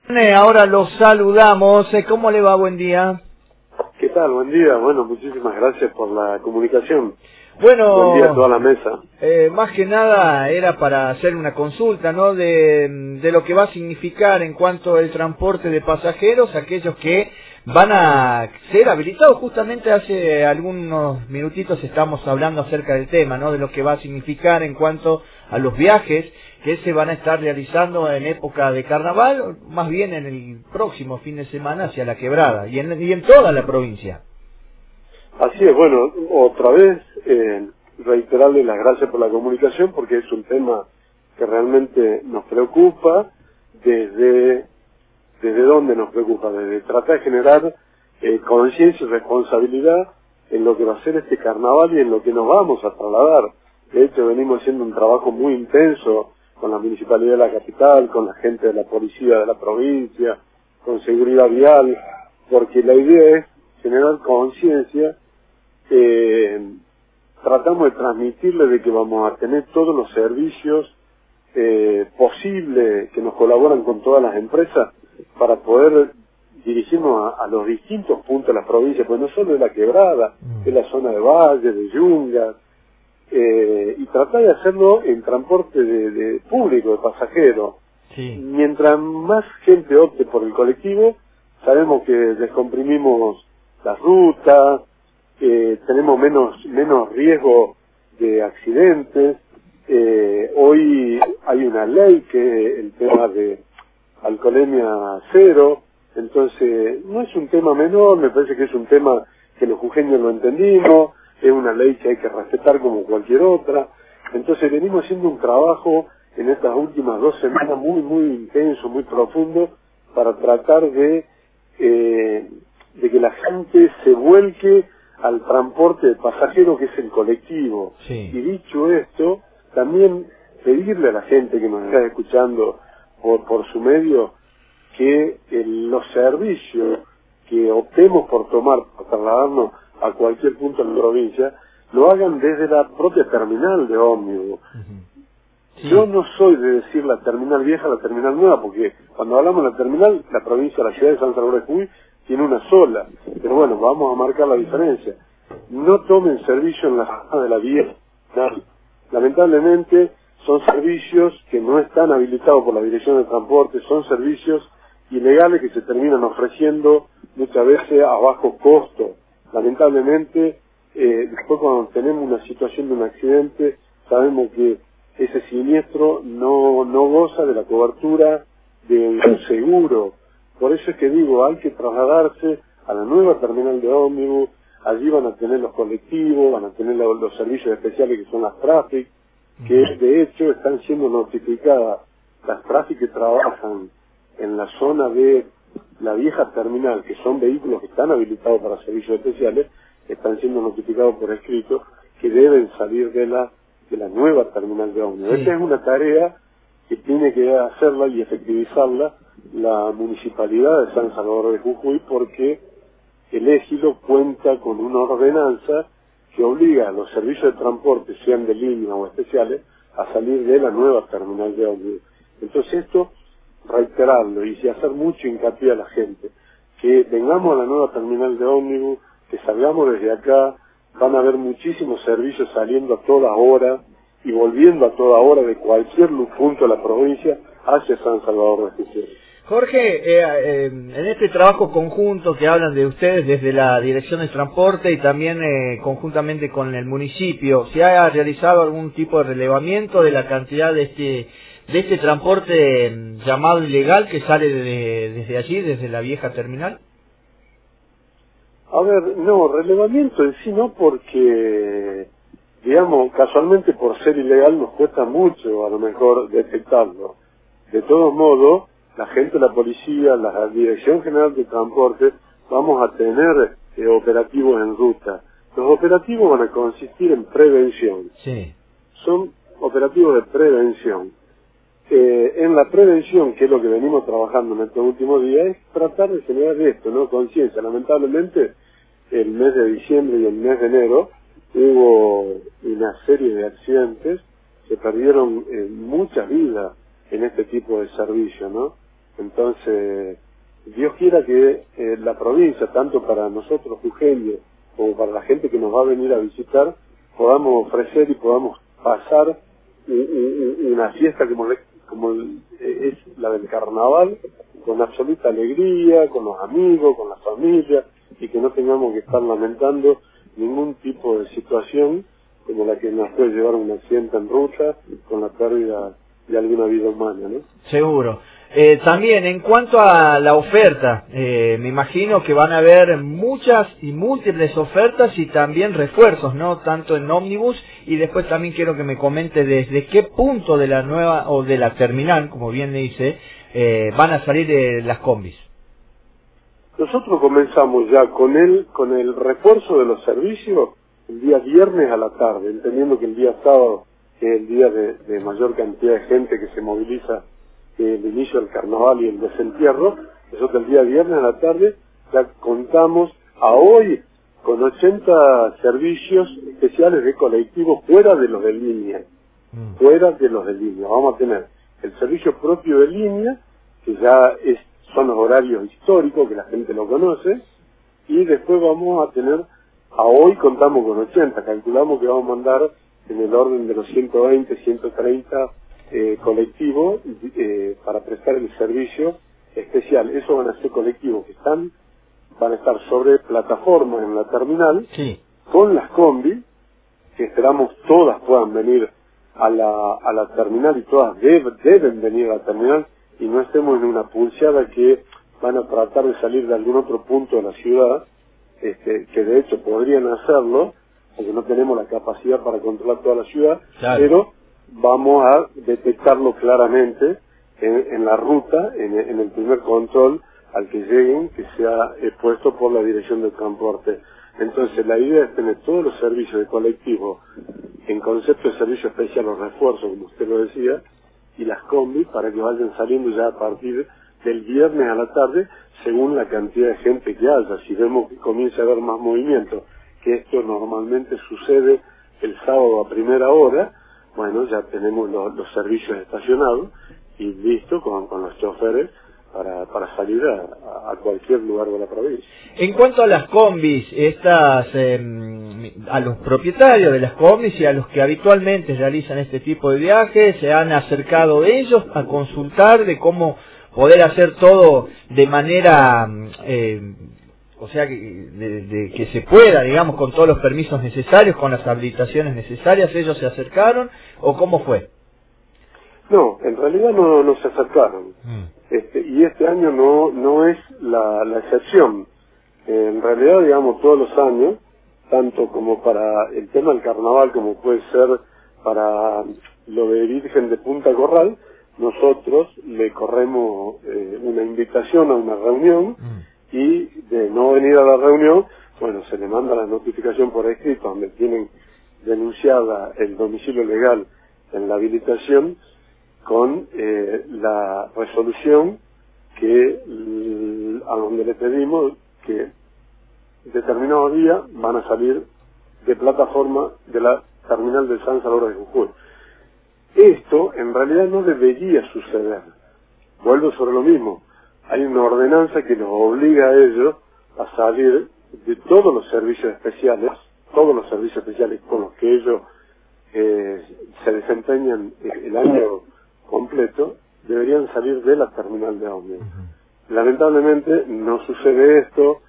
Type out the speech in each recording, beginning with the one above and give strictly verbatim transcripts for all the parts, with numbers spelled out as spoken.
Ahora los saludamos. ¿Cómo le va? Buen día. ¿Qué tal? Buen día. Bueno, muchísimas gracias por la comunicación. Bueno, buen día a toda la mesa. Eh, más que nada era para hacer una consulta, ¿no? De, de lo que va a significar en cuanto al transporte de pasajeros, aquellos que van a ser habilitados. Justamente hace algunos minutitos estamos hablando acerca del tema, ¿no? De lo que va a significar en cuanto a los viajes que se van a estar realizando en época de carnaval, más bien en el próximo fin de semana hacia la Quebrada y en, y en toda la provincia. Así es, bueno, otra vez eh, reiterarle las gracias por la comunicación porque es un tema que realmente nos preocupa. ¿Desde, desde dónde nos preocupa? Desde tratar de generar eh, conciencia y responsabilidad en lo que va a ser este carnaval y en lo que nos vamos a trasladar. De hecho, venimos haciendo un trabajo muy intenso con la Municipalidad de la Capital, con la gente de la Policía de la provincia, con Seguridad Vial, porque la idea es generar conciencia. Eh, tratamos de transmitirle de que vamos a tener todos los servicios eh, posibles que nos colaboran con todas las empresas para poder dirigirnos a, a los distintos puntos de la provincia, pues no solo de la Quebrada, de la zona de Valle, de Yungas, eh, y tratar de hacerlo en transporte de, de público, de pasajeros. Sí. Mientras más gente opte por el colectivo, sabemos que descomprimimos las rutas, eh, tenemos menos menos riesgo de accidentes. Eh, hoy hay una ley que es el tema de alcoholemia cero, entonces no es un tema menor, me parece que es un tema que los jujeños lo entendimos, es una ley que hay que respetar como cualquier otra. Entonces venimos haciendo un trabajo en estas últimas dos semanas muy muy intenso, muy profundo, para tratar de eh, de que la gente se vuelque al transporte de pasajeros, que es el colectivo. Sí. Y dicho esto, también pedirle a la gente que nos está escuchando por, por su medio que eh, los servicios que optemos por tomar, para trasladarnos a cualquier punto de la provincia, lo hagan desde la propia terminal de ómnibus. Uh-huh. Sí. Yo no soy de decir la terminal vieja, la terminal nueva, porque cuando hablamos de la terminal, la provincia, la ciudad de San Salvador de Jujuy, tiene una sola. Pero bueno, vamos a marcar la diferencia. No tomen servicio en la zona de la vía. Lamentablemente, son servicios que no están habilitados por la Dirección de Transporte, son servicios ilegales que se terminan ofreciendo muchas veces a bajo costo. Lamentablemente, eh, después cuando tenemos una situación de un accidente, sabemos que ese siniestro no, no goza de la cobertura de un seguro. Por eso es que digo, hay que trasladarse a la nueva terminal de ómnibus. Allí van a tener los colectivos, van a tener los, los servicios especiales que son las Traffic, que de hecho están siendo notificadas las Traffic que trabajan en la zona de la vieja terminal, que son vehículos que están habilitados para servicios especiales, están siendo notificados por escrito que deben salir de la de la nueva terminal de ómnibus. Sí. Esta es una tarea que tiene que hacerla y efectivizarla la Municipalidad de San Salvador de Jujuy, porque el Égilo cuenta con una ordenanza que obliga a los servicios de transporte, sean de línea o especiales, a salir de la nueva terminal de ómnibus. Entonces esto, reiterarlo y hacer mucho hincapié a la gente, que vengamos a la nueva terminal de ómnibus, que salgamos desde acá. Van a haber muchísimos servicios saliendo a toda hora y volviendo a toda hora de cualquier punto de la provincia hacia San Salvador de Jujuy. Jorge, eh, eh, en este trabajo conjunto que hablan de ustedes desde la Dirección de Transporte y también eh, conjuntamente con el municipio, ¿se ha realizado algún tipo de relevamiento de la cantidad de este de este transporte eh, llamado ilegal que sale de, desde allí, desde la vieja terminal? A ver, no, relevamiento en sí no, porque, digamos, casualmente por ser ilegal nos cuesta mucho a lo mejor detectarlo. De todos modos, la gente de la policía, la Dirección General de Transporte, vamos a tener eh, operativos en ruta. Los operativos van a consistir en prevención. Sí. Son operativos de prevención. Eh, en la prevención, que es lo que venimos trabajando en estos últimos días, es tratar de generar esto, ¿no? Conciencia. Lamentablemente, el mes de diciembre y el mes de enero hubo una serie de accidentes, se perdieron eh, muchas vidas en este tipo de servicio, ¿no? Entonces, Dios quiera que eh, la provincia, tanto para nosotros, Eugenio, como para la gente que nos va a venir a visitar, podamos ofrecer y podamos pasar una fiesta como, como es la del carnaval, con absoluta alegría, con los amigos, con la familia, y que no tengamos que estar lamentando ningún tipo de situación como la que nos puede llevar a un accidente en ruta con la pérdida de alguna vida humana, ¿no? Seguro. Eh, también en cuanto a la oferta, eh, me imagino que van a haber muchas y múltiples ofertas y también refuerzos, ¿no? Tanto en ómnibus, y después también quiero que me comente desde qué punto de la nueva o de la terminal, como bien le dice, eh, van a salir eh, las combis. Nosotros comenzamos ya con el, con el refuerzo de los servicios el día viernes a la tarde, entendiendo que el día sábado es el día de, de mayor cantidad de gente que se moviliza, el inicio del carnaval y el desentierro. Nosotros el día viernes a la tarde ya contamos a hoy con ochenta servicios especiales de colectivos fuera de los de línea, mm. fuera de los de línea. Vamos a tener el servicio propio de línea, que ya es, son los horarios históricos, que la gente lo conoce, y después vamos a tener, a hoy contamos con ochenta, calculamos que vamos a mandar en el orden de los ciento veinte, ciento treinta Eh, colectivo eh, para prestar el servicio especial. Eso van a ser colectivos que están, van a estar sobre plataformas en la terminal, sí, con las combi, que esperamos todas puedan venir a la, a la terminal, y todas deb, deben venir a la terminal, y no estemos en una pulseada que van a tratar de salir de algún otro punto de la ciudad, este, que de hecho podrían hacerlo, porque no tenemos la capacidad para controlar toda la ciudad, claro, pero vamos a detectarlo claramente en, en la ruta, en, en el primer control al que lleguen, que sea eh, puesto por la Dirección de Transporte. Entonces la idea es tener todos los servicios de colectivo en concepto de servicio especial, los refuerzos, como usted lo decía, y las combis para que vayan saliendo ya a partir del viernes a la tarde, según la cantidad de gente que haya. Si vemos que comienza a haber más movimiento, que esto normalmente sucede el sábado a primera hora, bueno, ya tenemos los, los servicios estacionados y listo con, con los choferes para, para salir a, a cualquier lugar de la provincia. En cuanto a las combis, estas, eh, a los propietarios de las combis y a los que habitualmente realizan este tipo de viajes, ¿se han acercado ellos a consultar de cómo poder hacer todo de manera... Eh, o sea, que, de, de, que se pueda, digamos, con todos los permisos necesarios, con las habilitaciones necesarias? ¿Ellos se acercaron o cómo fue? No, en realidad no, no se acercaron. Mm. Este, y este año no, no es la, la excepción. Eh, en realidad, digamos, todos los años, tanto como para el tema del carnaval, como puede ser para lo de Virgen de Punta Corral, nosotros le corremos eh, una invitación a una reunión, mm. y de no venir a la reunión, bueno, se le manda la notificación por escrito donde tienen denunciada el domicilio legal en la habilitación, con eh, la resolución que a donde le pedimos que determinados días van a salir de plataforma de la terminal de San Salvador de Jujuy. Esto en realidad no debería suceder. Vuelvo sobre lo mismo. Hay una ordenanza que los obliga a ellos a salir de todos los servicios especiales, todos los servicios especiales con los que ellos eh, se desempeñan el año completo, deberían salir de la terminal de ómnibus. Uh-huh. Lamentablemente no sucede esto,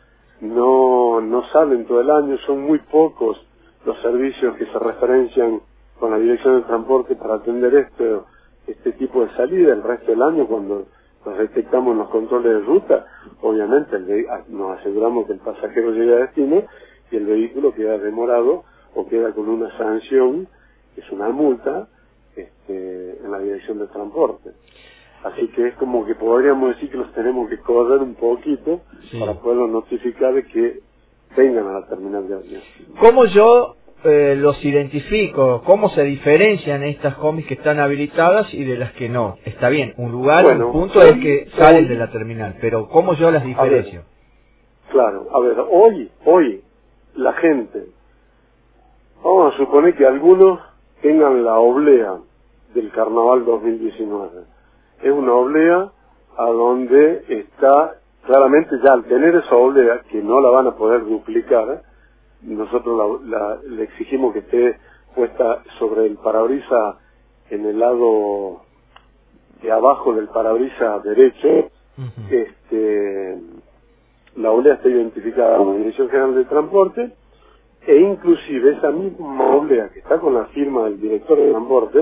no, no salen todo el año, son muy pocos los servicios que se referencian con la Dirección de Transporte para atender este, este tipo de salida. El resto del año, cuando nos detectamos en los controles de ruta, obviamente el nos aseguramos que el pasajero llegue a destino y el vehículo queda demorado o queda con una sanción, que es una multa, este, en la Dirección de Transporte. Así que es como que podríamos decir que los tenemos que correr un poquito, sí, para poderlos notificar de que vengan a la terminal de avión. ¿Cómo yo eh, los identifico? ¿Cómo se diferencian estas combis que están habilitadas y de las que no? Está bien, un lugar, bueno, un punto hoy, es que salen hoy, de la terminal, pero ¿cómo yo las diferencio? A ver, claro, a ver, hoy, hoy, la gente, vamos a suponer que algunos tengan la oblea del Carnaval dos mil diecinueve. Es una oblea a donde está, claramente ya al tener esa oblea, que no la van a poder duplicar, nosotros la, la, le exigimos que esté puesta sobre el parabrisas en el lado de abajo del parabrisas derecho. Uh-huh. este, la oblea está identificada como Dirección General de Transporte, e inclusive esa misma oblea que está con la firma del director de transporte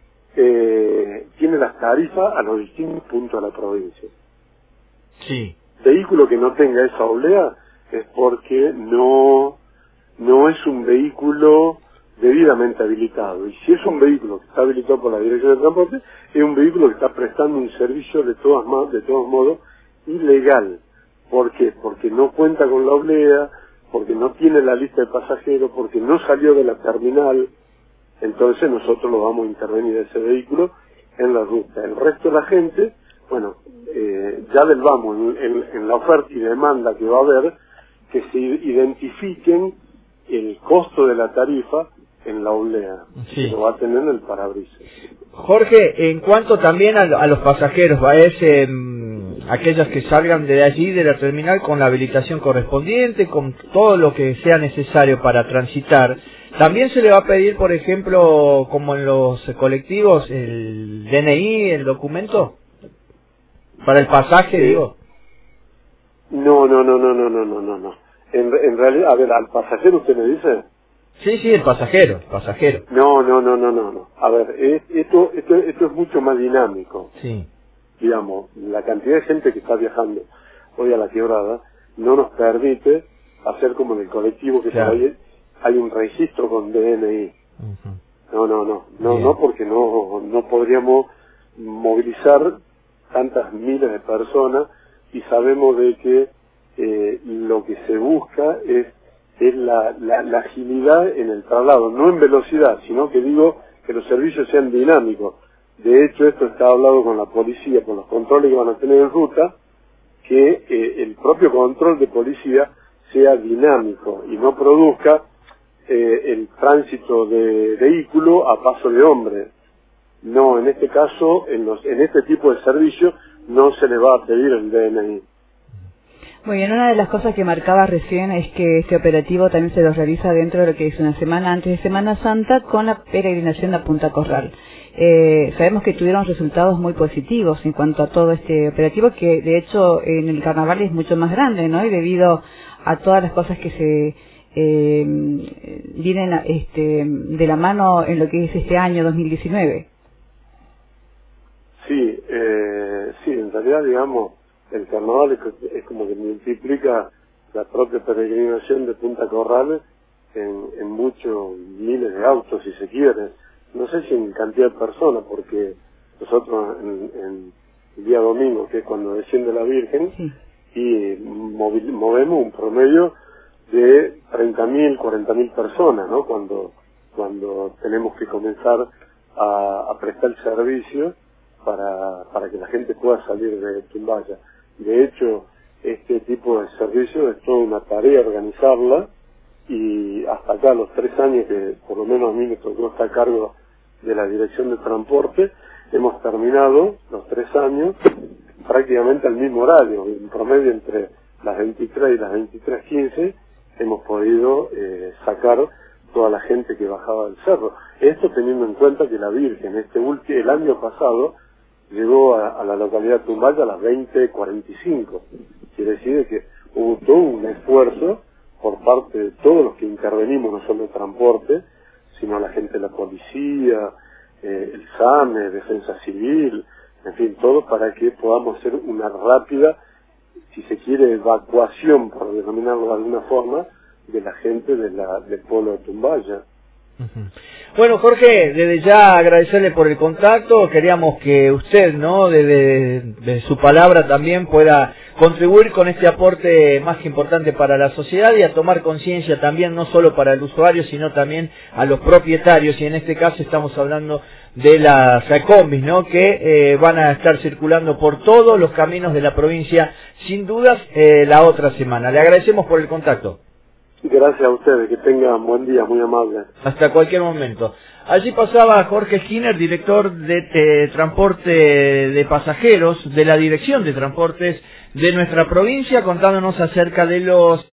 eh, tiene las tarifas a los distintos puntos de la provincia. Sí. Vehículo que no tenga esa oblea es porque no no es un vehículo debidamente habilitado, y si es un vehículo que está habilitado por la Dirección de Transporte, es un vehículo que está prestando un servicio de todas de todos modos ilegal. ¿Por qué? Porque no cuenta con la oblea, porque no tiene la lista de pasajeros, porque no salió de la terminal. Entonces nosotros lo vamos a intervenir ese vehículo en la ruta. El resto de la gente, bueno, eh, ya del vamos, en, en, en la oferta y demanda que va a haber, que se identifiquen el costo de la tarifa en la oblea, sí, que lo va a tener en el parabrisas. Jorge, en cuanto también a, a los pasajeros, va a ese, mmm, aquellos que salgan de allí, de la terminal, con la habilitación correspondiente, con todo lo que sea necesario para transitar, también se le va a pedir, por ejemplo, como en los colectivos, el D N I, el documento, para el pasaje, sí. digo. No, no, no, no, no, no, no, no, no. En, en realidad, a ver, al pasajero usted le dice. Sí, sí, el pasajero, el pasajero. No, no, no, no, no, no. A ver, es, esto, esto, esto es mucho más dinámico. Sí. Digamos, la cantidad de gente que está viajando hoy a la quebrada no nos permite hacer como en el colectivo que claro. hay, hay un registro con D N I. Uh-huh. No, no, no, no, Bien. no, porque no, no podríamos movilizar tantas miles de personas, y sabemos de que eh, lo que se busca es es la, la, la agilidad en el traslado, no en velocidad, sino que digo que los servicios sean dinámicos. De hecho, esto está hablado con la policía, con los controles que van a tener en ruta, que eh, el propio control de policía sea dinámico y no produzca eh, el tránsito de vehículo a paso de hombre. No, en este caso, en, los, en este tipo de servicio, no se le va a pedir el D N I. Muy bien, una de las cosas que marcaba recién es que este operativo también se lo realiza dentro de lo que es una semana antes de Semana Santa con la peregrinación a Punta Corral. Eh, sabemos que tuvieron resultados muy positivos en cuanto a todo este operativo, que de hecho en el carnaval es mucho más grande, ¿no? Y debido a todas las cosas que se eh, vienen este, de la mano en lo que es este año dos mil diecinueve. Sí, eh, sí, en realidad, digamos, el carnaval es, es como que multiplica la propia peregrinación de Punta Corral en, en muchos miles de autos, si se quiere. No sé si en cantidad de personas, porque nosotros en, en el día domingo, que es cuando desciende la Virgen, sí. y movil, movemos un promedio de treinta mil, cuarenta mil personas, ¿no? Cuando, cuando tenemos que comenzar a, a prestar el servicio para, para que la gente pueda salir de Tumbaya. De hecho, este tipo de servicio es toda una tarea organizarla, y hasta acá, los tres años que por lo menos a mí me tocó estar a cargo de la Dirección de Transporte, hemos terminado los tres años prácticamente al mismo horario, en promedio entre las veintitrés y las veintitrés quince hemos podido eh, sacar toda la gente que bajaba del cerro. Esto teniendo en cuenta que la Virgen este último, el año pasado, llegó a, a la localidad de Tumbaya a las veinte cuarenta y cinco. Quiere decir que hubo todo un esfuerzo por parte de todos los que intervenimos, no solo el transporte, sino la gente de la policía, eh, el S A M E, Defensa Civil, en fin, todo para que podamos hacer una rápida, si se quiere, evacuación, por denominarlo de alguna forma, de la gente de la, del pueblo de Tumbaya. Bueno, Jorge, desde ya agradecerle por el contacto. Queríamos que usted, ¿no?, desde, desde su palabra también pueda contribuir con este aporte más que importante para la sociedad, y a tomar conciencia también, no solo para el usuario, sino también a los propietarios, y en este caso estamos hablando de las combis, ¿no?, que eh, van a estar circulando por todos los caminos de la provincia, sin dudas, eh, la otra semana. Le agradecemos por el contacto. Gracias a ustedes, que tengan buen día, muy amable. Hasta cualquier momento. Allí pasaba Jorge Skinner, director de eh, transporte de pasajeros de la Dirección de Transportes de nuestra provincia, contándonos acerca de los